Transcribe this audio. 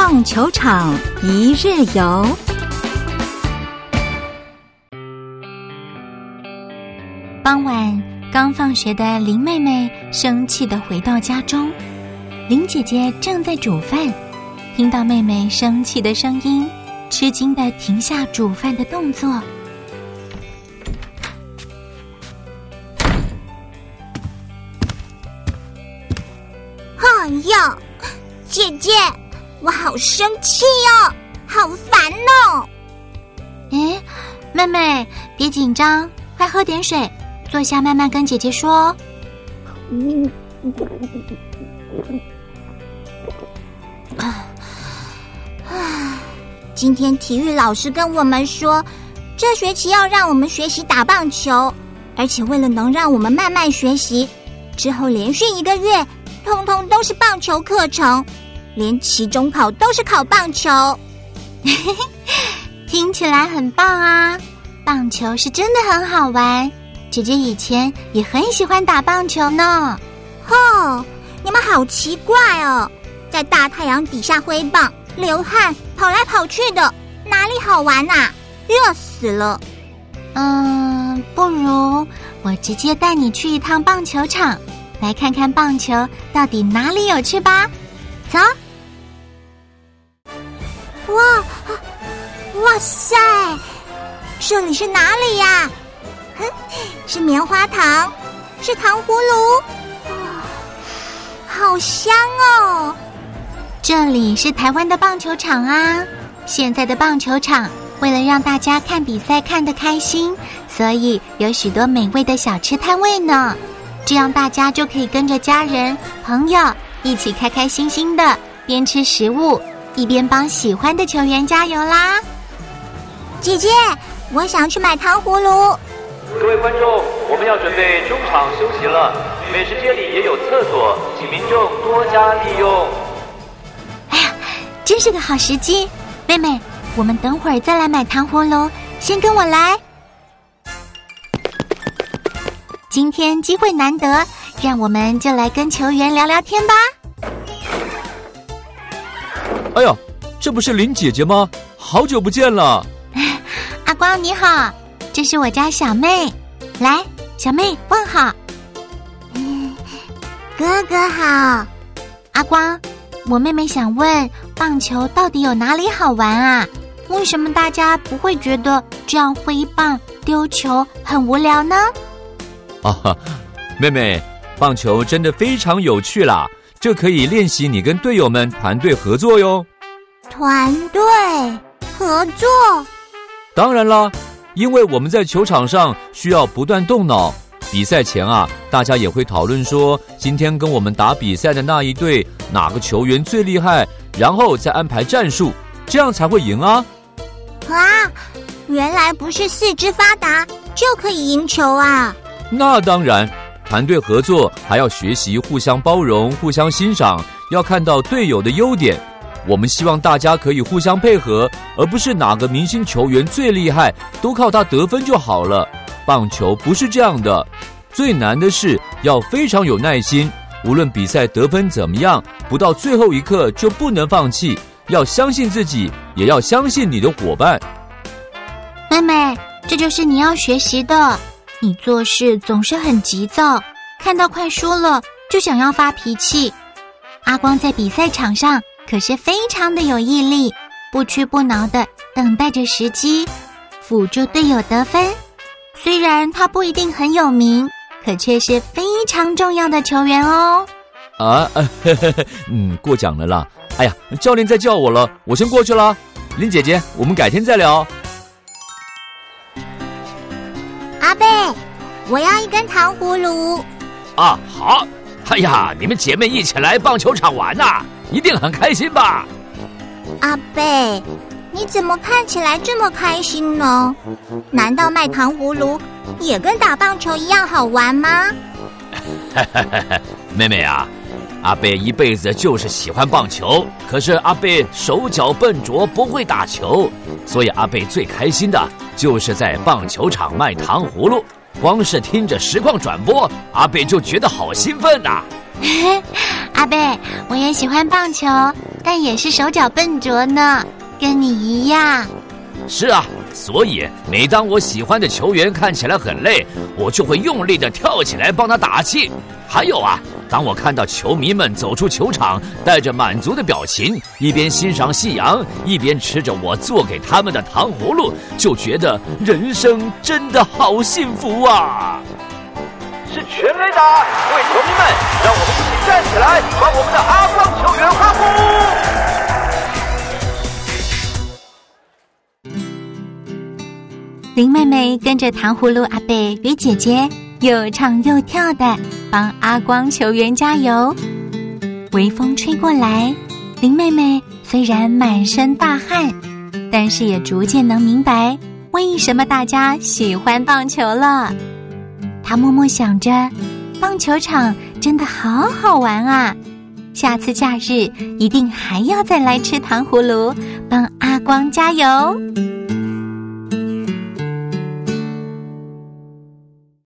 棒球场一日游。 傍晚，刚放学的林妹妹生气地回到家中，林姐姐正在煮饭，听到妹妹生气的声音，吃惊地停下煮饭的动作。 哎呀，姐姐，我好生气哦，好烦哦！ 诶，妹妹，别紧张，快喝点水，坐下慢慢跟姐姐说。 今天体育老师跟我们说，这学期要让我们学习打棒球，而且为了能让我们慢慢学习，之后连续1个月通通都是棒球课程，连期中考都是考棒球。 听起来很棒啊，棒球是真的很好玩，姐姐以前也很喜欢打棒球呢。 你们好奇怪哦，在大太阳底下挥棒流汗跑来跑去的，哪里好玩啊？热死了。 不如我直接带你去一趟棒球场，来看看棒球到底哪里有趣吧。走。 哇塞，这里是哪里呀？是棉花糖，是糖葫芦，好香哦！ 这里是台湾的棒球场啊，现在的棒球场为了让大家看比赛看得开心，所以有许多美味的小吃摊位呢，这样大家就可以跟着家人朋友一起开开心心的边吃食物一边帮喜欢的球员加油啦。 姐姐，我想去买糖葫芦。 各位观众，我们要准备中场休息了，美食街里也有厕所，请民众多加利用。 哎呀，真是个好时机！妹妹，我们等会儿再来买糖葫芦，先跟我来。今天机会难得，让我们就来跟球员聊聊天吧。 哎呀，这不是林姐姐吗？好久不见了。 阿光你好，这是我家小妹，来，小妹问好。 哥哥好。 阿光，我妹妹想问，棒球到底有哪里好玩啊？为什么大家不会觉得这样挥棒丢球很无聊呢？ 妹妹，棒球真的非常有趣啦，这可以练习你跟队友们团队合作哟。 团队合作？ 当然啦，因为我们在球场上需要不断动脑，比赛前大家也会讨论说，今天跟我们打比赛的那一队哪个球员最厉害，然后再安排战术，这样才会赢啊。 原来不是四肢发达就可以赢球啊。 那当然，团队合作还要学习互相包容、互相欣赏，要看到队友的优点。我们希望大家可以互相配合，而不是哪个明星球员最厉害，都靠他得分就好了。棒球不是这样的，最难的是要非常有耐心，无论比赛得分怎么样，不到最后一刻就不能放弃，要相信自己，也要相信你的伙伴。 妹妹，这就是你要学习的。你做事总是很急躁，看到快输了就想要发脾气。阿光在比赛场上可是非常的有毅力，不屈不挠的等待着时机，辅助队友得分。虽然他不一定很有名，可却是非常重要的球员哦。 过奖了啦。哎呀，教练在叫我了，我先过去了。林姐姐，我们改天再聊。 阿贝，我要一根糖葫芦。 好。哎呀，你们姐妹一起来棒球场玩呐，一定很开心吧？ 阿贝，你怎么看起来这么开心呢？难道卖糖葫芦也跟打棒球一样好玩吗？ 妹妹啊，阿贝一辈子就是喜欢棒球，可是阿贝手脚笨拙，不会打球，所以阿贝最开心的就是在棒球场卖糖葫芦。光是听着实况转播，阿贝就觉得好兴奋呐。 阿贝，我也喜欢棒球，但也是手脚笨拙呢，跟你一样。 是啊，所以每当我喜欢的球员看起来很累，我就会用力地跳起来帮他打气。还有啊，当我看到球迷们走出球场，带着满足的表情，一边欣赏夕阳，一边吃着我做给他们的糖葫芦，就觉得人生真的好幸福啊！ 是全垒打，各位球迷们，让我们一起站起来，帮我们的阿光球员欢呼！ 林妹妹跟着糖葫芦阿贝与姐姐又唱又跳的帮阿光球员加油。微风吹过来，林妹妹虽然满身大汗，但是也逐渐能明白为什么大家喜欢棒球了。她默默想着，棒球场真的好好玩啊，下次假日一定还要再来吃糖葫芦，帮阿光加油。